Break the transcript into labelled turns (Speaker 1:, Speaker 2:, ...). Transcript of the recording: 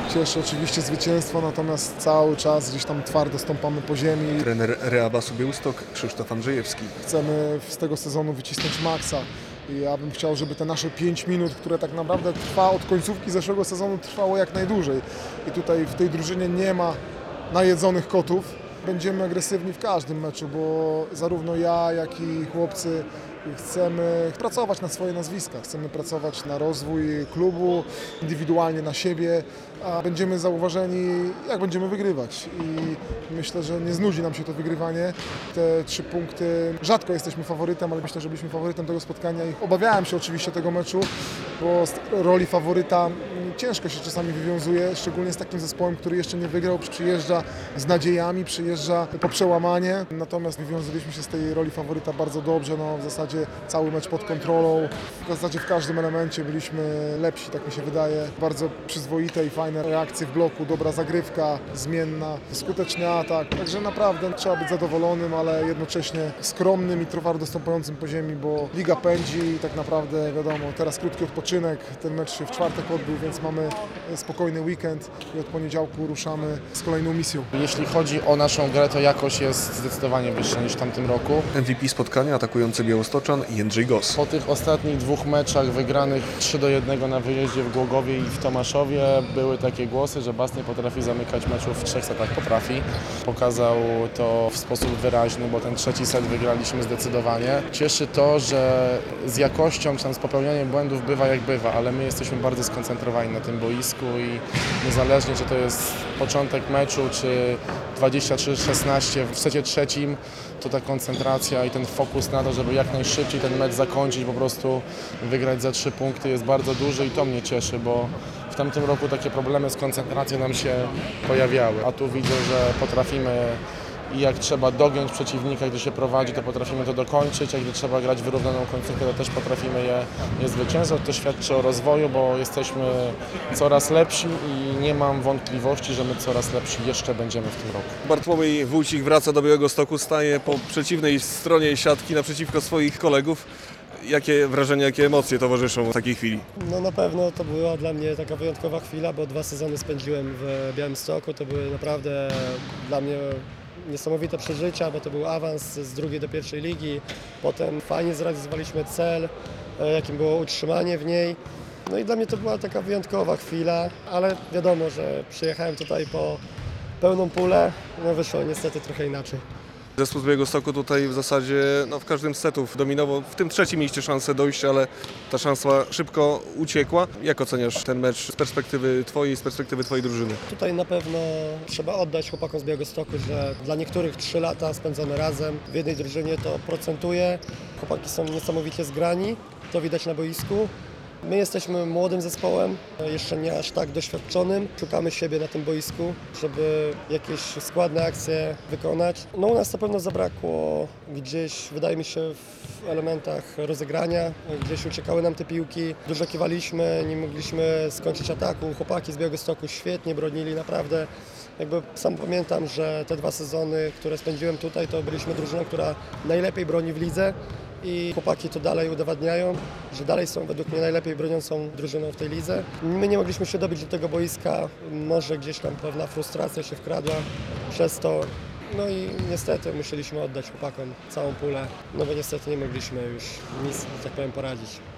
Speaker 1: Cieszy oczywiście zwycięstwo, natomiast cały czas gdzieś tam twardo stąpamy po ziemi.
Speaker 2: Trener Reabasu Białystok Krzysztof Andrzejewski.
Speaker 1: Chcemy z tego sezonu wycisnąć maksa. I ja bym chciał, żeby te nasze 5 minut, które tak naprawdę trwa od końcówki zeszłego sezonu, trwało jak najdłużej. I tutaj w tej drużynie nie ma najedzonych kotów. Będziemy agresywni w każdym meczu, bo zarówno ja, jak i chłopcy chcemy pracować na swoje nazwiska, chcemy pracować na rozwój klubu, indywidualnie na siebie, a będziemy zauważeni, jak będziemy wygrywać. I myślę, że nie znudzi nam się to wygrywanie. Te 3 punkty, rzadko jesteśmy faworytem, ale myślę, że byliśmy faworytem tego spotkania i obawiałem się oczywiście tego meczu, bo z roli faworyta ciężko się czasami wywiązuje, szczególnie z takim zespołem, który jeszcze nie wygrał, przyjeżdża z nadziejami, przyjeżdża po przełamanie. Natomiast wywiązaliśmy się z tej roli faworyta bardzo dobrze, w zasadzie cały mecz pod kontrolą. W zasadzie w każdym elemencie byliśmy lepsi, tak mi się wydaje. Bardzo przyzwoite i fajne reakcje w bloku, dobra zagrywka, zmienna, skuteczny atak. Także naprawdę trzeba być zadowolonym, ale jednocześnie skromnym i twardo stąpającym po ziemi, bo liga pędzi i tak naprawdę wiadomo, teraz krótki odpoczynek, ten mecz się w czwartek odbył, więc mamy spokojny weekend i od poniedziałku ruszamy z kolejną misją.
Speaker 3: Jeśli chodzi o naszą grę, to jakość jest zdecydowanie wyższa niż w tamtym roku.
Speaker 2: MVP spotkania atakujący Białostoczan Jędrzej Gos.
Speaker 3: Po tych ostatnich 2 meczach wygranych 3-1 na wyjeździe w Głogowie i w Tomaszowie były takie głosy, że Bas nie potrafi zamykać meczów w 3 setach, potrafi. Pokazał to w sposób wyraźny, bo ten 3. set wygraliśmy zdecydowanie. Cieszy to, że z jakością czy tam z popełnianiem błędów bywa jak bywa, ale my jesteśmy bardzo skoncentrowani na tym boisku i niezależnie czy to jest początek meczu czy 23-16 w secie 3, to ta koncentracja i ten fokus na to, żeby jak najszybciej ten mecz zakończyć, po prostu wygrać za 3 punkty jest bardzo duży i to mnie cieszy, bo w tamtym roku takie problemy z koncentracją nam się pojawiały, a tu widzę, że potrafimy i jak trzeba dogiąć przeciwnika, gdy się prowadzi, to potrafimy to dokończyć, a gdy trzeba grać wyrównaną końcówkę, to też potrafimy je zwyciężać. To świadczy o rozwoju, bo jesteśmy coraz lepsi i nie mam wątpliwości, że my coraz lepsi jeszcze będziemy w tym roku.
Speaker 2: Bartłomiej Wójcik wraca do Białegostoku, staje po przeciwnej stronie siatki naprzeciwko swoich kolegów. Jakie wrażenia, jakie emocje towarzyszą w takiej chwili?
Speaker 4: No na pewno to była dla mnie taka wyjątkowa chwila, bo 2 sezony spędziłem w Białymstoku. To były naprawdę dla mnie niesamowite przeżycia, bo to był awans z 2. do 1. ligi. Potem fajnie zrealizowaliśmy cel, jakim było utrzymanie w niej. No i dla mnie to była taka wyjątkowa chwila, ale wiadomo, że przyjechałem tutaj po pełną pulę, no wyszło niestety trochę inaczej.
Speaker 2: Zespół z Białegostoku tutaj w zasadzie w każdym z setów dominował. W tym 3. mieliście szansę dojść, ale ta szansa szybko uciekła. Jak oceniasz ten mecz z perspektywy Twojej, z perspektywy Twojej drużyny?
Speaker 4: Tutaj na pewno trzeba oddać chłopakom z Białegostoku, że dla niektórych 3 lata spędzone razem w jednej drużynie to procentuje. Chłopaki są niesamowicie zgrani, to widać na boisku. My jesteśmy młodym zespołem, jeszcze nie aż tak doświadczonym. Szukamy siebie na tym boisku, żeby jakieś składne akcje wykonać. No u nas na pewno zabrakło gdzieś, wydaje mi się, w elementach rozegrania. Gdzieś uciekały nam te piłki, dużo kiwaliśmy, nie mogliśmy skończyć ataku. Chłopaki z Białegostoku świetnie bronili, naprawdę. Jakby sam pamiętam, że te 2 sezony, które spędziłem tutaj, to byliśmy drużyną, która najlepiej broni w lidze. I chłopaki to dalej udowadniają, że dalej są według mnie najlepiej broniącą drużyną w tej lidze. My nie mogliśmy się dobić do tego boiska, może gdzieś tam pewna frustracja się wkradła przez to. No i niestety musieliśmy oddać chłopakom całą pulę, no bo niestety nie mogliśmy już nic, że tak powiem, poradzić.